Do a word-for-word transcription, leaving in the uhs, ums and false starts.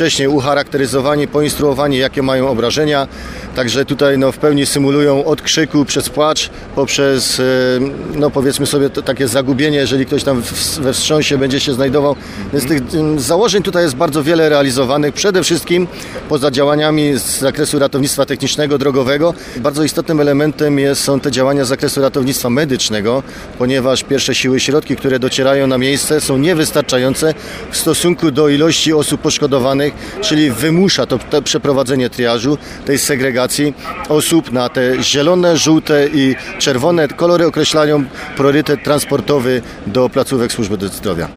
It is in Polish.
wcześniej ucharakteryzowani, poinstruowani, jakie mają obrażenia. Także tutaj no, w pełni symulują od krzyku przez płacz, poprzez no, powiedzmy sobie to, takie zagubienie, jeżeli ktoś tam w, we wstrząsie będzie się znajdował. Więc tych założeń tutaj jest bardzo wiele realizowanych. Przede wszystkim poza działaniami z zakresu ratownictwa technicznego, drogowego, bardzo istotnym elementem jest, są te działania z zakresu ratownictwa medycznego, ponieważ pierwsze siły, środki, które docierają na miejsce, są niewystarczające w stosunku do ilości osób poszkodowanych, czyli wymusza to, to przeprowadzenie triażu, tej segregacji osób na te zielone, żółte i czerwone kolory określają priorytet transportowy do placówek służby zdrowia.